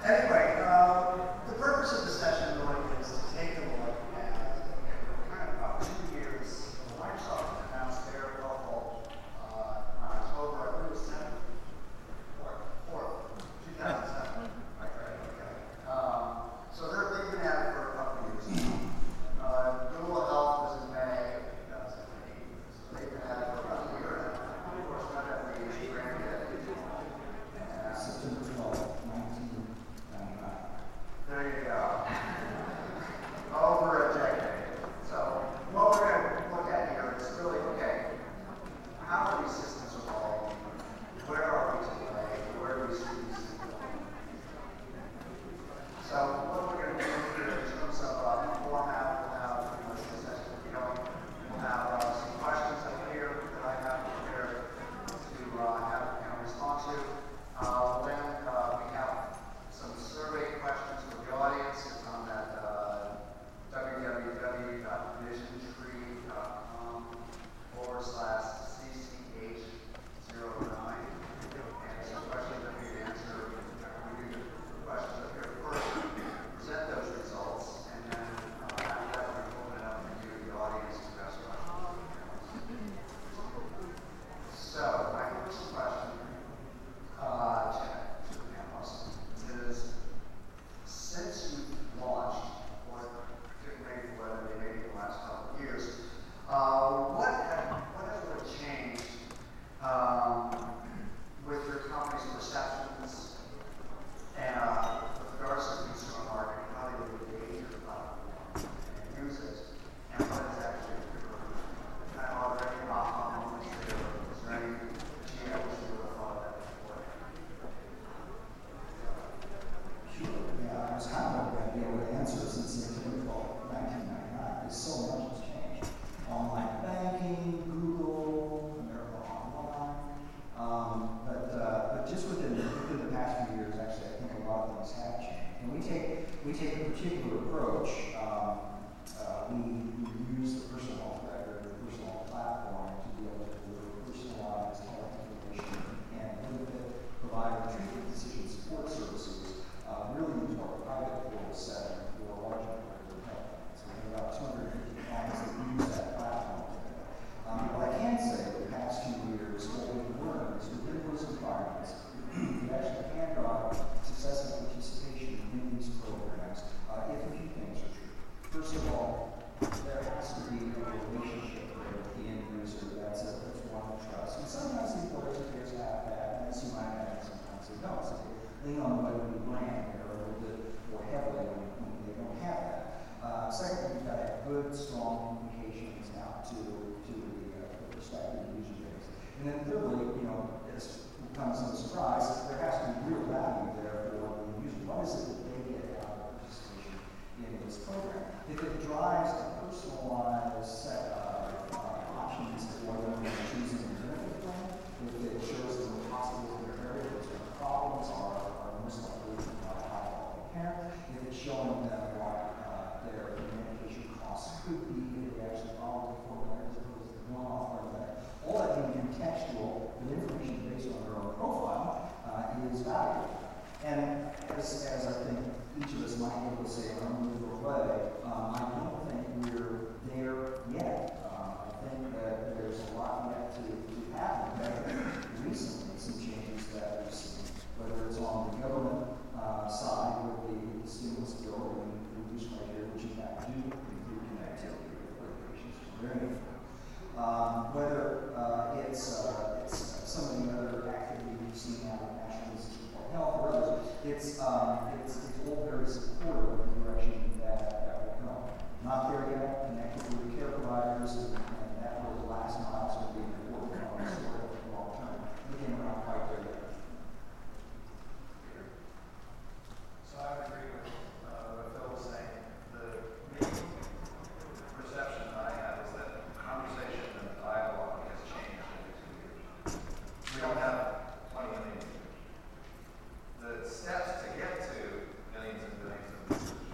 Anyway, the purpose of the session really is to take a look at kind of about 2 years. Microsoft announced their local on October, I believe it was 7th, 4th, 2007. Right, okay. So they've been at it for a couple of years. Google Health was in May of 2008. So they've been at it for about a year now. Of course, not that we ran yet. September 12th, 1999. There you go. Over a decade. So what we're going to look at here is really, okay, how are these systems evolving? Where are we today? Where do we see these things going? So what we're going to do here in terms of format, we'll have pretty much the session going. We'll have some questions up here that I have prepared to have respond to. Then we have some survey questions for the audience. It's on that www.missiontreecom/CCH09. And some questions up here to answer. We do the questions up here first, present those results, and then after that we open it up to you, the audience, to ask questions. So, my first question, is since you've launched, or getting ready for whether they made it the last couple of years, what has really changed with your company's perceptions and with regards to the consumer market, how they would engage your platform and use it, and what is actually improved? Kind of are there any aha moments there? Is there any GMs you would have thought of that before? Sure. Yeah, I was kind of going to be able to answer since September 12th, 1999, because so much has changed. Online banking, Google, America Online. But just within the past few years, actually, I think a lot of things have changed. And we take a particular approach. We use the personal health record, the personal health platform, to be able to deliver personalized health information and benefit provider treatment decision support services. Really into our private world setting for large employer health. So we have about 250 clients that use that platform. What I can say over the past few years, what we've learned is within those environments, we actually can drive successful participation in these programs if a few things are true. First of all, there has to be a relationship there with the end user that's one of trust. And sometimes the employers have that, and as you might have, sometimes they don't. So they lean on whether the brand there a little bit more heavily when they don't have that. Second, we've got to have good, strong communications out to the prospective user base. And then thirdly, this comes as a surprise, there has to be real value there for the user. What is it that they get out of participation in this program? If it drives a personalized set of options for them when they're choosing a benefit plan, if it shows them the hospitals in their area, if their problems are most likely to provide high quality care, if it's showing them what their medication costs could be if they actually follow the formula as opposed to the one-off formula. All that being contextual, the information based on their own profile is valuable. And as I think each of us might be able to say in our own little way, I don't think we're there yet. I think that there's a lot yet to happen. Recently, some changes that we've seen, whether it's on the government side with the stimulus bill and the reduced criteria, which in fact do improve connectivity with corporations, which is very important. Whether it's some of the other activity we've seen out of the National Institute for Health or others, it's all very supportive of the direction that we're going. Not there yet, connected with the care providers, and that whole last mile is going to be an important component for the long term. Again, we're not quite there yet. So I would agree with what Phil was saying. The main perception that I have is that the conversation and the dialogue has changed in the 2 years. We don't have 20 million users. The steps to get to millions and billions of users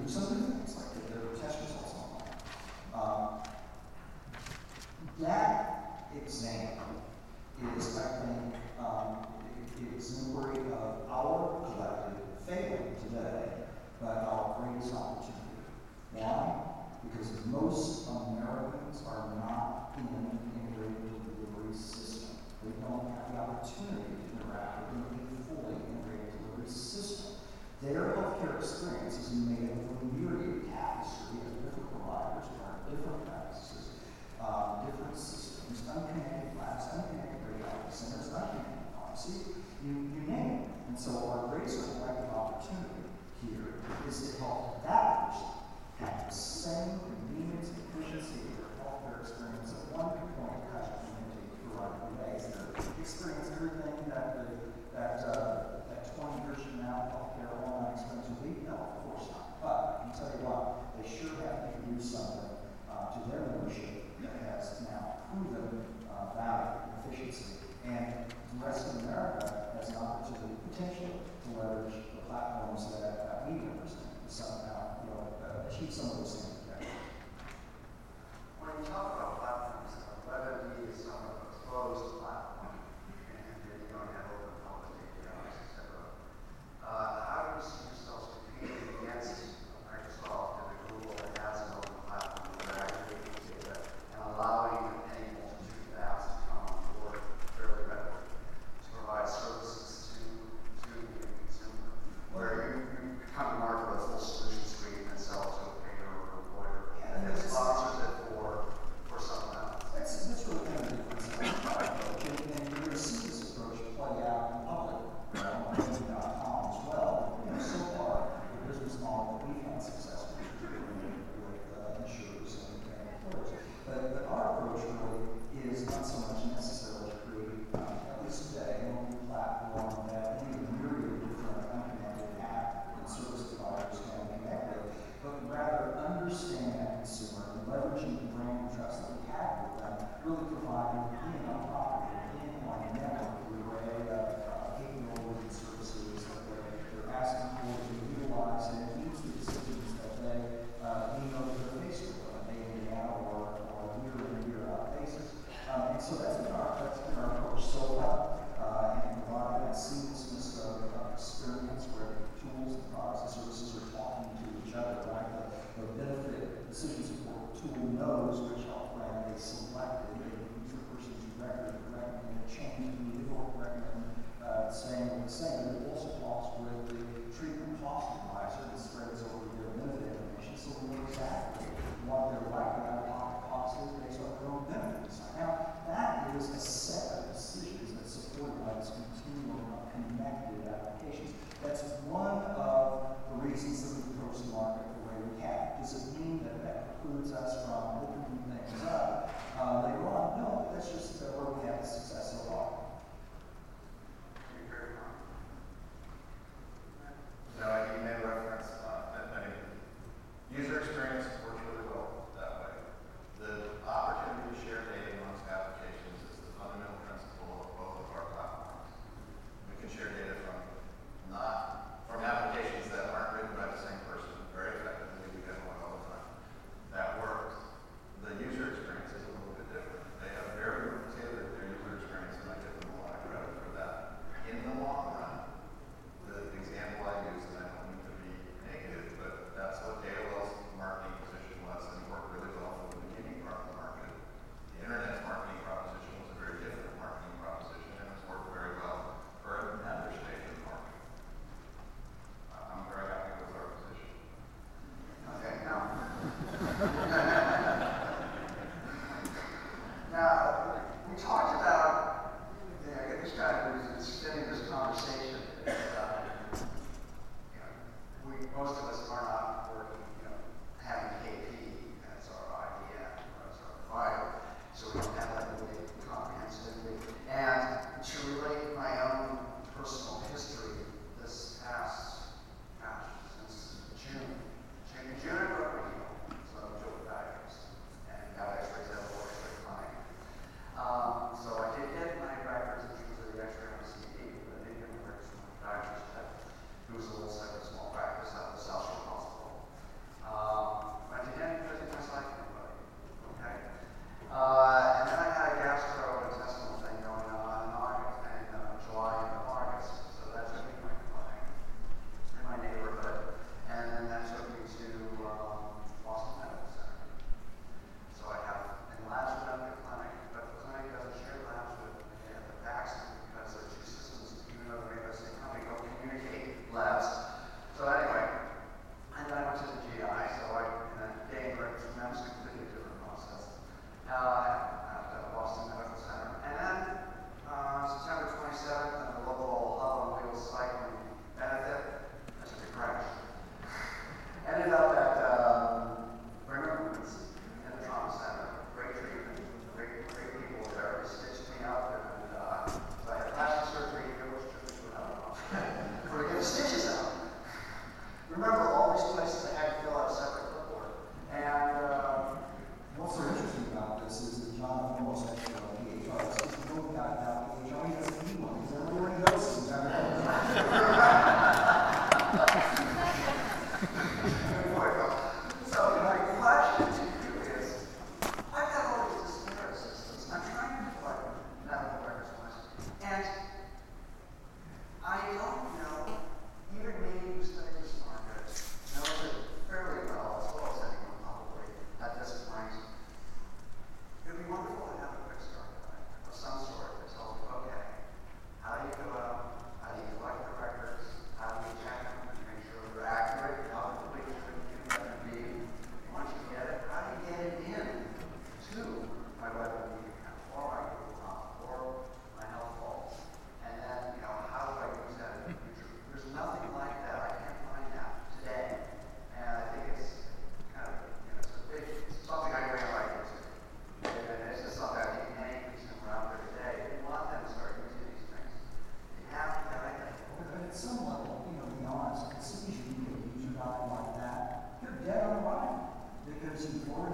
do some new things, like get their test results online. That example is, I think, it's an inquiry of our collective failing today, but our greatest opportunity. Why? Because most Americans are not in an integrated delivery system. They don't have the opportunity to interact with a fully integrated delivery system. Their healthcare experience is made up of a myriad tapestry of different providers, different practices, different systems, unconnected labs, unconnected radiology centers, unconnected pharmacy, you name it. And so our greatest collective opportunity here is to help that person have the same convenience and efficiency of their healthcare experience at one point touch community throughout the days. Experience everything that 20 years from now healthcare online experience will be? No, of course not. But I can tell you what, they sure have introduced something to their membership that has now proven value and efficiency. And the rest of America has an opportunity, potentially, to leverage the platforms that we represent to somehow achieve some of those things. When you talk about platforms, WebMD is somewhat of a closed platform, and you don't have open public APIs, etc. How do you see yourselves competing against Microsoft and Google that has an open platform for aggregating data and allowing any multitude of apps to come on board fairly readily to provide services to the consumer, where you come to market with a full solution suite and sell to a payer or employer, and then sponsors it for someone else? That's really kind of the difference. And you're going to see this approach play out in public on WebMD.com as well. So far, the business model that we've had success with insurers and employers. But our approach really is not so much necessarily to create, at least today, a new platform that any myriad of different unconnected app and service providers can connect with, but rather understand that consumer and leveraging the brand and trust that we have with them, really providing in on property, in on a network, the array of capabilities and services that they're asking for to utilize and meet the decisions that they know that they're faced with on a day in, day out, or year in, year out basis. And so that's been our approach so far, and provide that seamlessness of experience where the tools and products and services are talking to each other, right? The benefit decision support tool knows which health plan they selected. They can use the person's record to recommend a change needed or recommend staying with the same. But it also talks with the treatment cost advisor that spreads over their benefit information, so we know exactly what their likely out-of-pocket cost is based on their own benefits. Now, that is a set of decisions that's supported by this continuum of connected applications. That's one of the reasons that we approach the market the way we have. Does it mean that precludes us from opening things up later on? No, that's just where we have the success so far. Thank you very much.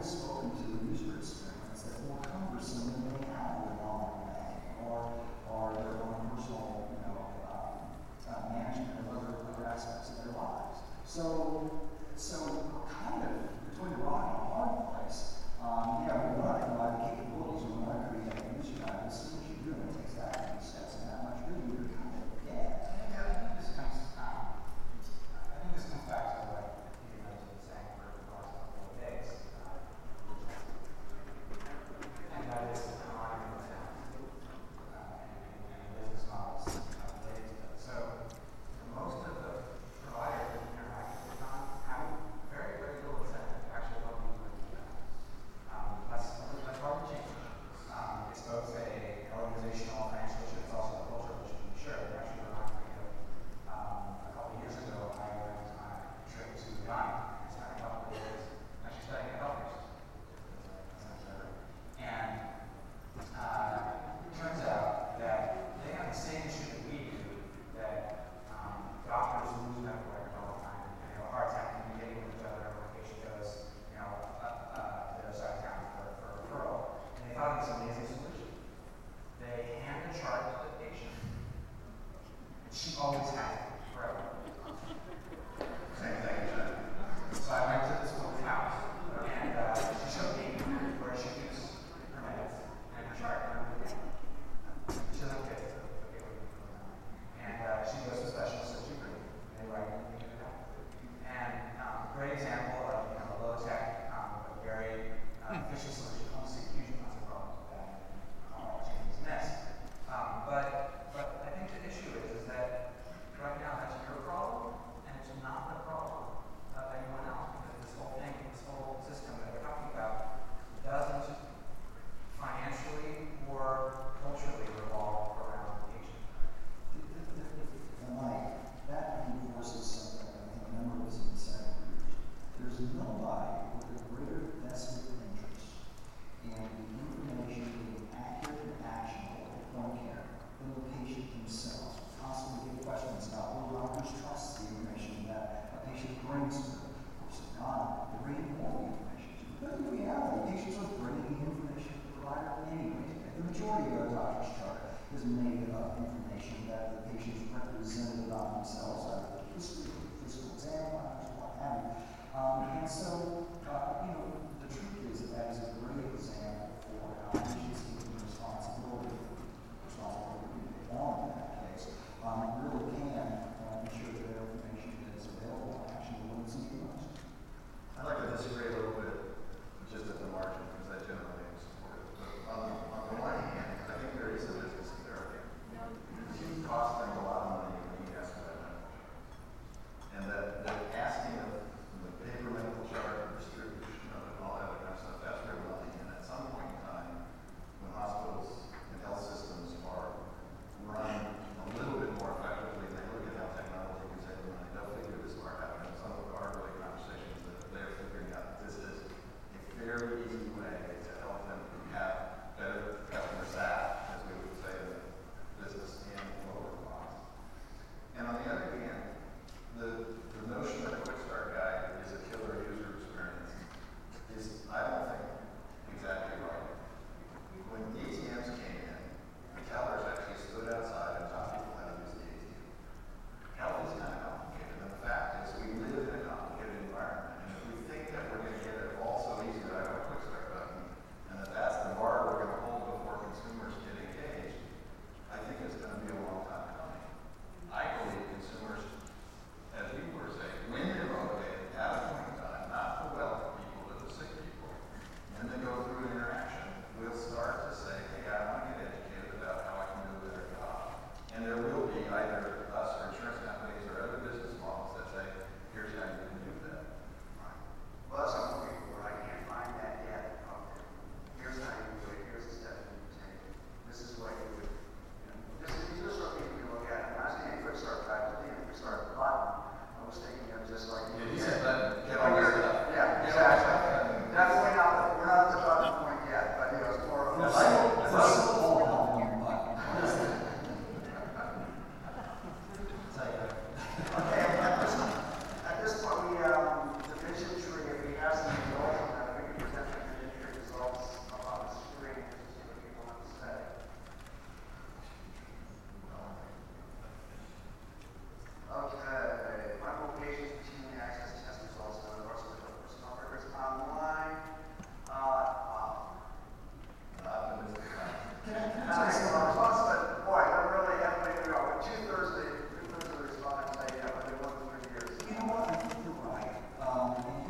already spoken to the user experience that's more cumbersome than they have with an online bank or their own personal, management of other aspects of their lives. So we're kind of between a rock and a hard place. We want to provide the capabilities, we want to create a user guide. As soon as you do it, it takes that many steps and that much, really, you're kind of dead. I think this comes back to what Peter mentioned saying for the last couple of days. And that is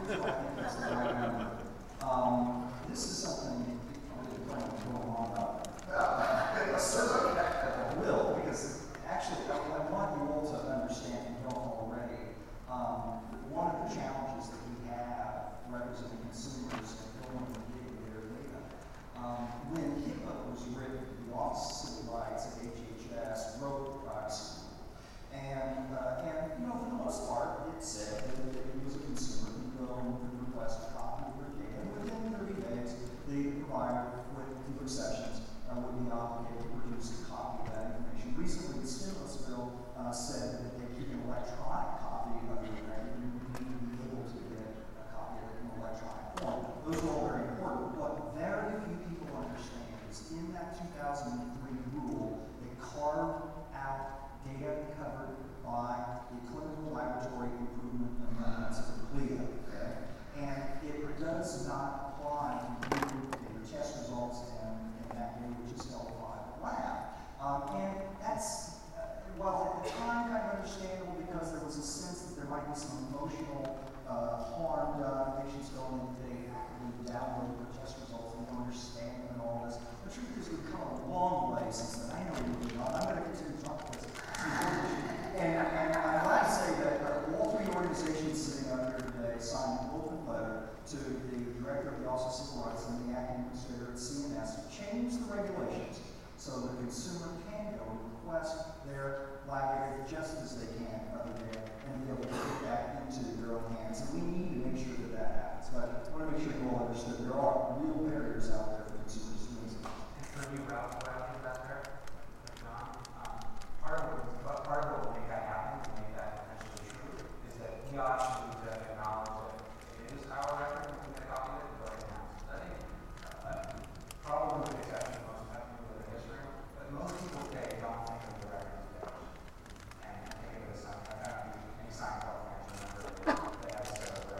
So I think that's the right number. This is something you probably don't want to go on about. I will, because actually I want you all to understand, if you don't already, one of the challenges that we have representing consumers and going to get their data. When HIPAA was written, the Office of Civil Rights at HHS wrote privacy. And you know, for the most part, it said that if you as a consumer can go and request a copy of your data, and within 30 days, the provider, with few exceptions, would be obligated to produce a copy of that information. Recently, the stimulus bill said that they keep an electronic copy of your record. You need to be able to get a copy of it in electronic form. Those are all very important. What very few people understand is in that 2003 rule, they carved out data covered by the Clinical Laboratory Improvement Amendments of the CLIA. Okay? And it does not apply to your test results and that data which is held by the lab. And that's, while at the time kind of understandable because there was a sense that there might be some emotional harm done, patients going in, they download their test results and don't understand them and all this. The truth is we've come a long way since then. I know we're not. I'm going to continue to talk about this. And I'm glad to say that all three organizations sitting up here today signed an open letter to the Director of the Office of Civil Rights and the Acting Administrator at CMS to change the regulations so the consumer can go and request their lab data just as they can other data and be able to put that into their own hands. And we need to make sure that that happens. But I want to make sure you all understand there are real barriers out there for consumers doing this. And for you, Ralph, what else is out there? John, part of what will make that happen, to make that potentially true, is that we ought to acknowledge that it is our record and we can copy it, but right now. I think, probably with the exception of most companies with a history, but most people today don't think of the record as theirs. And think of it as some, any Seinfeld fans remember that episode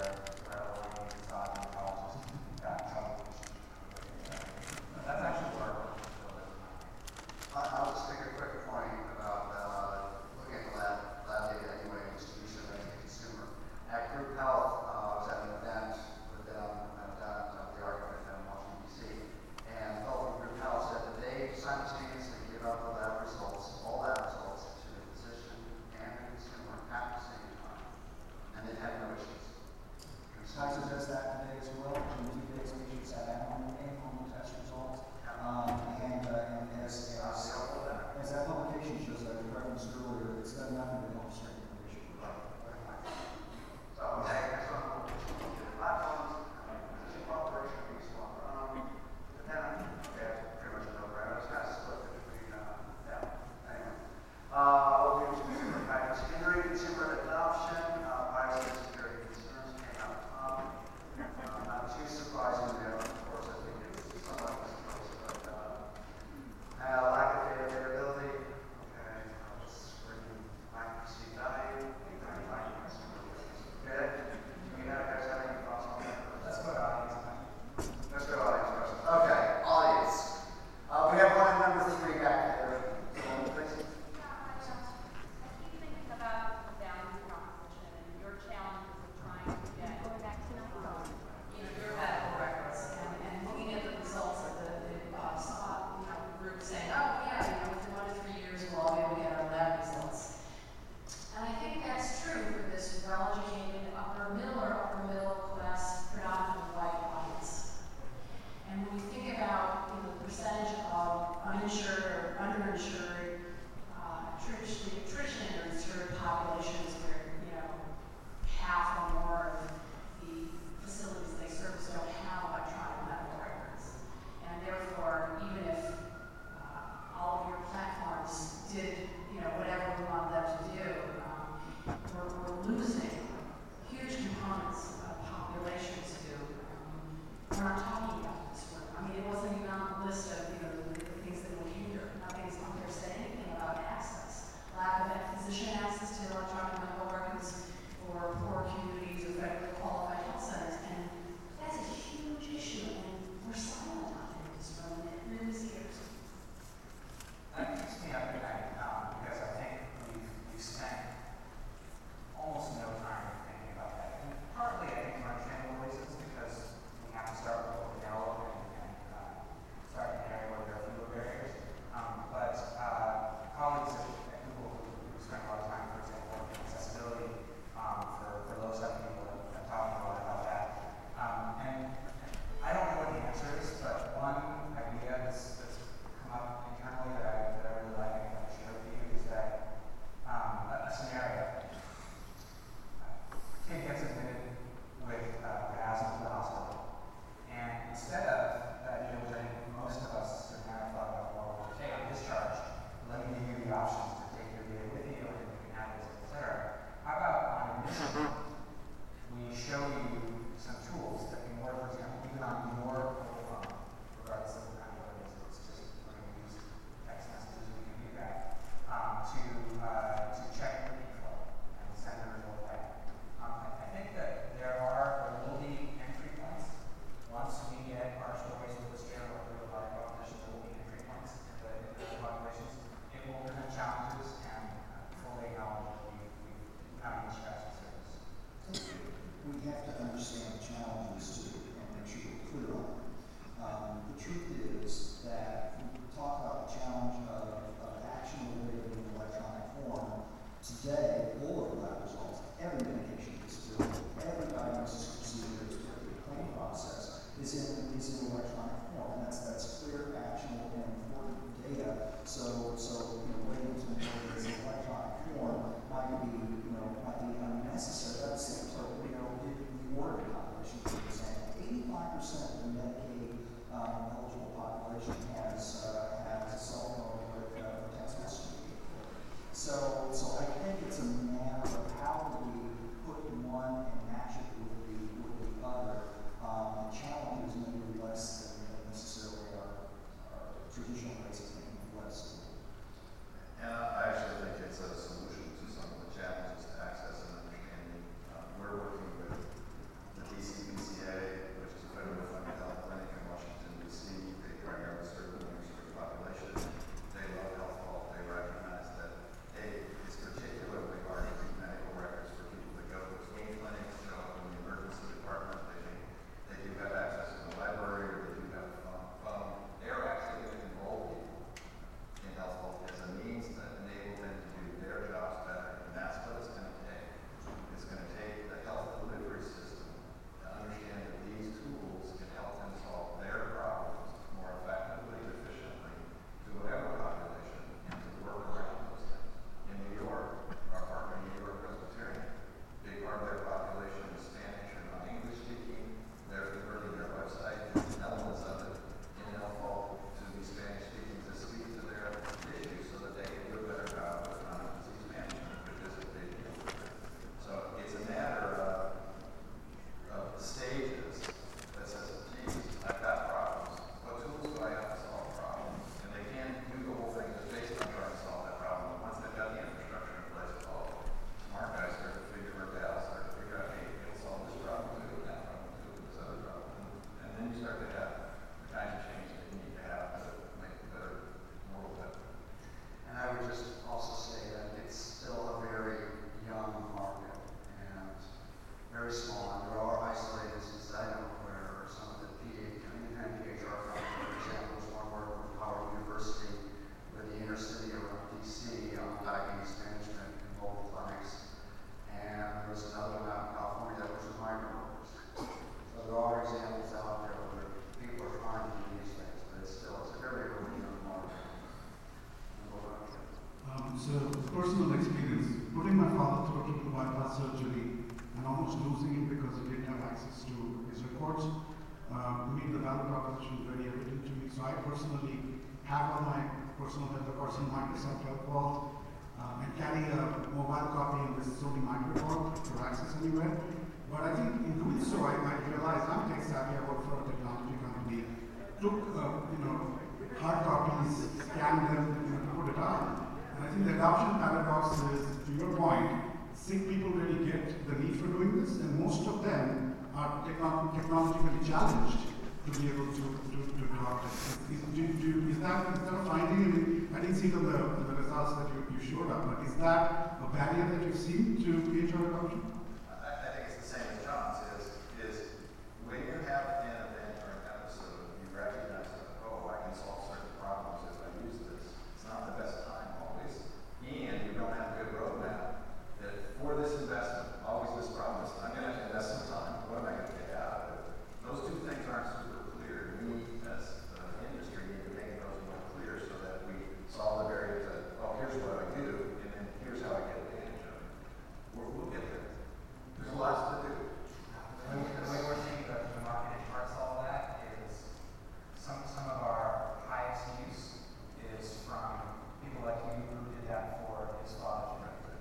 sports. To me, the value proposition is very evident to me. So I personally have on my personal health, of course, in Microsoft Health Vault, and carry a mobile copy of this Sony Microvault for access anywhere. But I think in doing so, I realized I'm tech savvy. I work for a technology company. Took hard copies, scanned them, put it on. And I think the adoption paradox is, to your point, sick people really get the need for doing this, and most of them are technologically challenged to be able to adopt it. Is that a finding? I mean, I didn't see the results that you showed up, but is that a barrier that you've seen to PHR adoption? I think it's the same as John's, is when you have an event or an episode, you recognize that, oh, I can solve certain problems if I use this. It's not the best time always, and you don't have a good roadmap that for this investment, always this promise, I'm going to invest some time, what am I going to get out of it? Those two things aren't super clear. We, as an industry, need to make those more clear so that we solve the barriers that, oh, here's what I do, and then here's how I get advantage of it. We'll get there. There's lots to do. The way we're thinking about the market and parts all of that is some of our highest use is from people like you who did that for his father.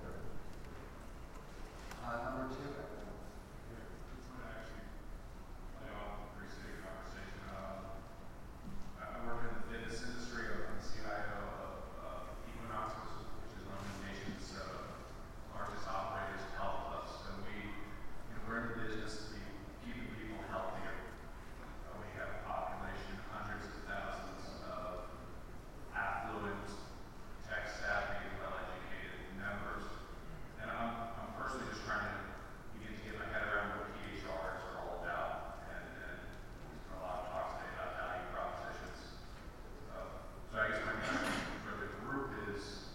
Number two. I work in the fitness industry. I'm the CIO of Equinox, which is one of the nation's largest operators of health clubs. And we're in the business of keeping people healthier. We have a population of hundreds of thousands of affluent, tech-savvy, well-educated members. And I'm personally just trying to begin to get my head around what PHRs are all about. And a lot of talk today about value propositions. So I guess my question for the group is,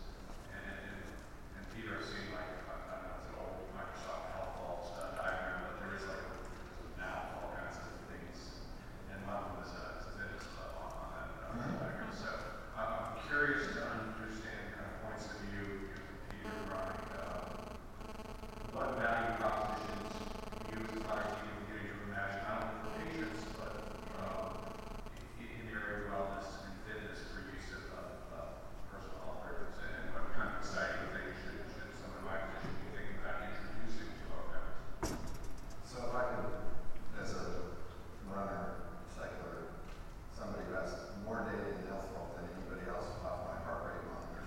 and Peter, I've seen like, I don't know, it's an old Microsoft Health Vault diagram, but there is like a map of all kinds of things. And one of them is a fitness club on that diagram. So I'm curious to understand kind of points of view, Peter, Ronnie, what value propositions you as a product team are getting to imagine, not only for patients, but in the area of wellness and fitness for use of personal health records, and what kind of exciting things should someone in my position be thinking about introducing to our members? So if I could, as a runner, cycler, somebody who has more data in Health Vault than anybody else off my heart rate monitor,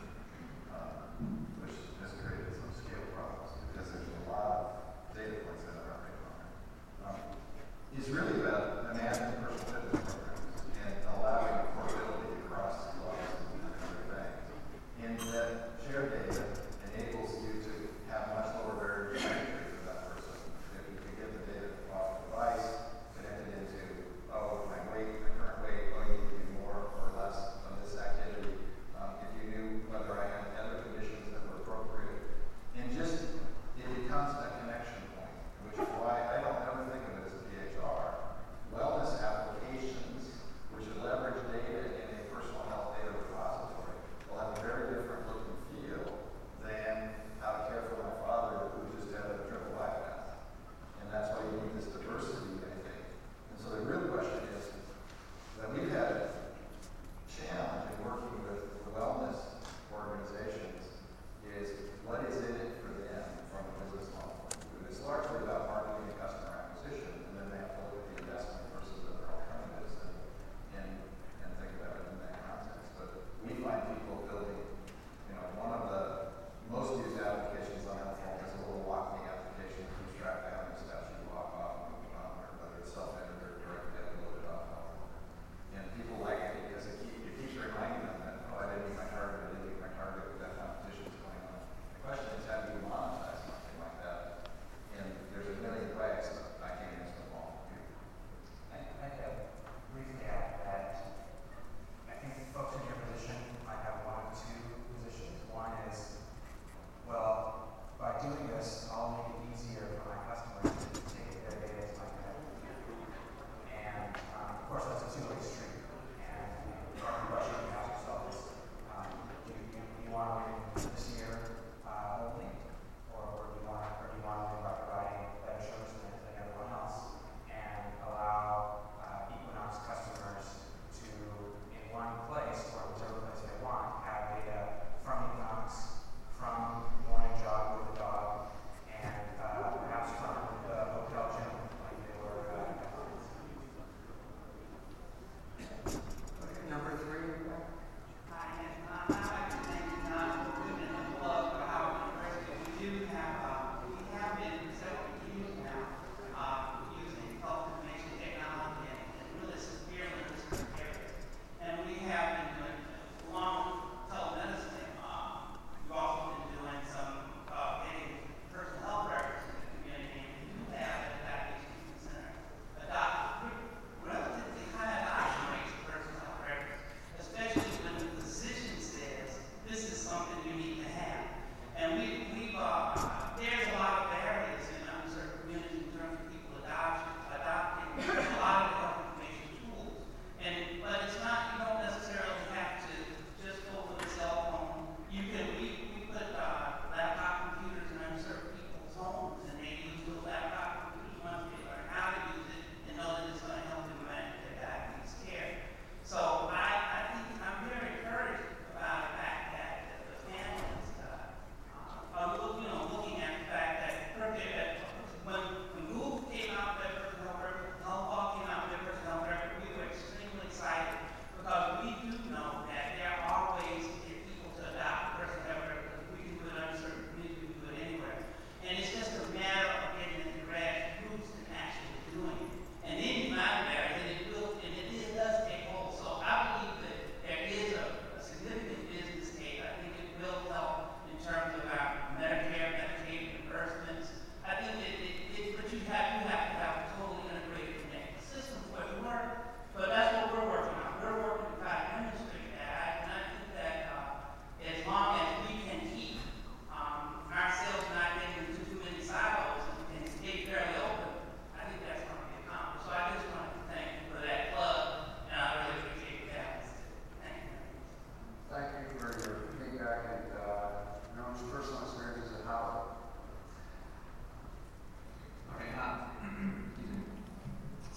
which has created some scale problems because there's a lot of data points in the heart rate monitor, is really about managing personal fitness programs and allowing portability across clubs and other things. And that shared data enables you to have much lower barriers to entry for that person. If you can get the data off the device, connect it into, oh, my weight, my current weight, oh, you need to do more or less of this activity. If you knew whether I had other conditions that were appropriate. And just, it becomes a connection point, which is why I don't ever think of it as a PHR.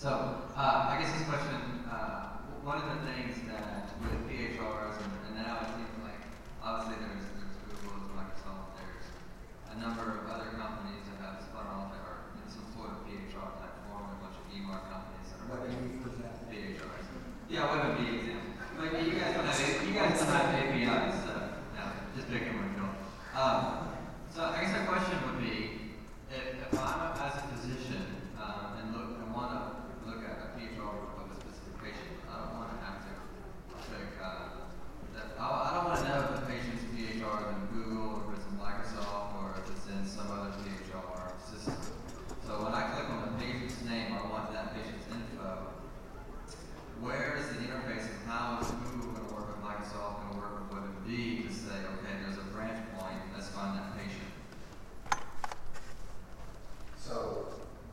So, I guess this question, one of the things that with PHRs, and now it seems like, obviously there's Google, there's Microsoft, there's a number of other companies that have spun off that are in some sort of PHR type form, a bunch of EMR companies that are PHRs. Yeah, WebMD example. Like, you guys don't have APIs, so, no, just picking one, Phil. So I guess our question would be, if I'm as a physician, and want to look at a PHR of a specific patient, I don't want to have to pick, I don't want to know if the patient's PHR is in Google, or if it's in Microsoft, or if it's in some other PHR system. So when I click on the patient's name, I want that patient's info. Where is the interface, and how is Google going to work with Microsoft, going to work with WebMD to say, okay, there's a branch point, let's find that patient? So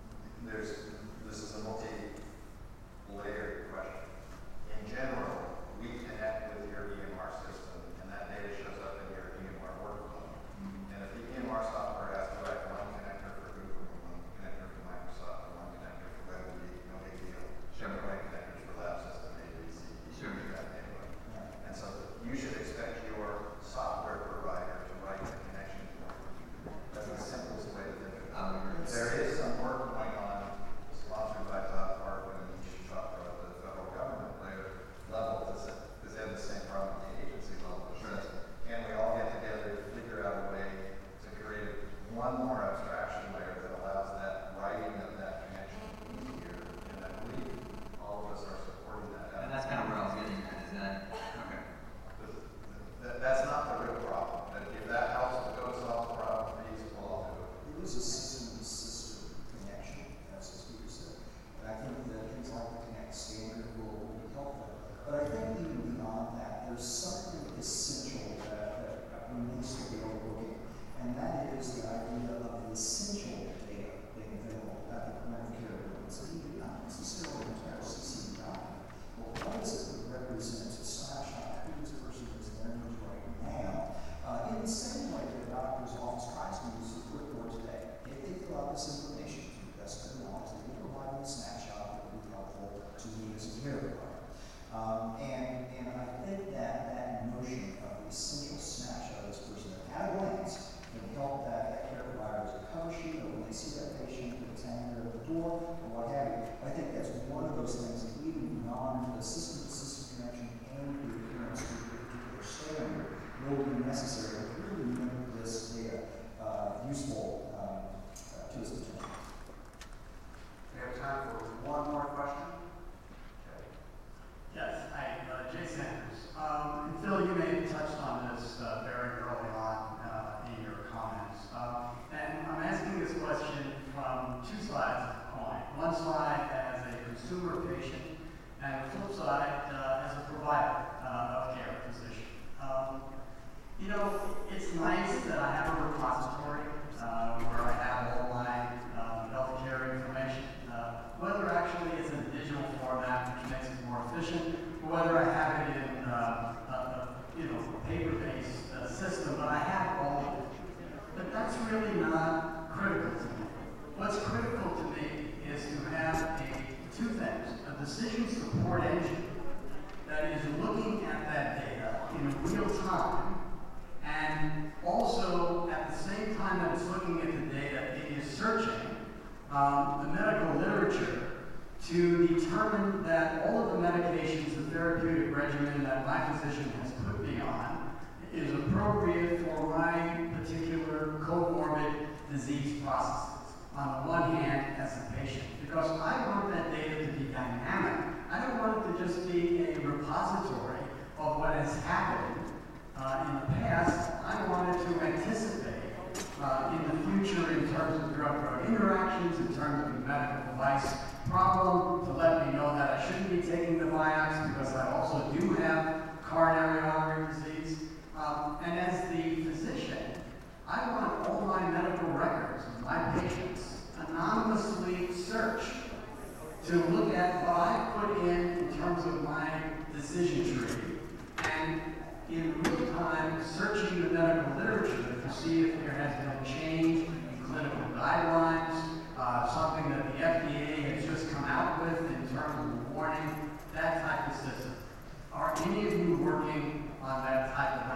this is a multi-layered question. In general, we connect with your EMR system, and that data shows up in your EMR workflow. And if the EMR software has to write one connector for Google, one connector for Microsoft, and one connector for WebMD, no big deal. Sure. Write connectors for lab system, A, B, C, D, sure. that anyway. And so you should expect your software provider to write the connection for you. That's the simplest way to think of it. There is some work going on, sponsored by Todd Park and Nisha Chopra at the federal government level, because they have the same problem at the agency level. Sure. Can we all get together to figure out a way to create one more abstraction layer that allows that writing of that connection easier? And I believe all of us are supporting that. And that's kind of where I was getting at, is that, okay. That's not the real problem. But if that helps to go solve the problem, please, we'll all do it. It is a system-to-system connection, as the speaker said. And I think that things like the Connect standard will be helpful. But I think even beyond that, there's something essential that remains to be overlooking. And that is the idea of the essential data being available at the point of care. It's not necessarily an entire system document. But what does it represent? A snapshot. Who this person is in their needs right now? In the same way that a doctor's office tries to use the clipboard today, if they fill out this information to the best of their knowledge, they will provide me a snapshot that will be helpful to me as a care provider. And I think that notion of the essential snapshot of this person at a glance can help that care provider as a cover sheet, or when they see that patient, if it's hanging there at the door, or what have you. I think that's one of those things that even beyond the system-to-system connection and the appearance of a particular standard will be necessary to really make this data useful to its potential. We have time for one more question. Okay. Yes, hi, Jay Sanders. And Phil, you may have touched on this very early on in your comments. And I'm asking this question from two sides of the coin. One side as a consumer patient, and the flip side as a provider of care, physician. You know, it's nice that I have a repository where I have all my healthcare information. Whether actually it's in a digital format, which makes it more efficient, or whether I have it in a paper-based system, but I have all of it. But that's really not critical to me. What's critical to me is to have two things: a decision support engine that is looking at that data in real time, and also at the same time that it's looking at the data, it is searching the medical literature to determine that all of the medications, the therapeutic regimen that my physician has put me on, is appropriate for my particular comorbid disease processes. On the one hand, as a patient, because I want that data to be dynamic. I don't want it to just be a repository of what has happened in the past. I wanted to anticipate in the future in terms of drug-drug interactions, in terms of the medical device problem, to let me know that I shouldn't be taking the Vioxx because I also do have coronary artery disease. And as the physician, I want all my medical records of my patients anonymously searched to look at what I put in terms of my decision tree, and in real time searching the medical literature to see if there has been a change in clinical guidelines, something that the FDA has just come out with in terms of warning, that type of system. Are any of you working on that type of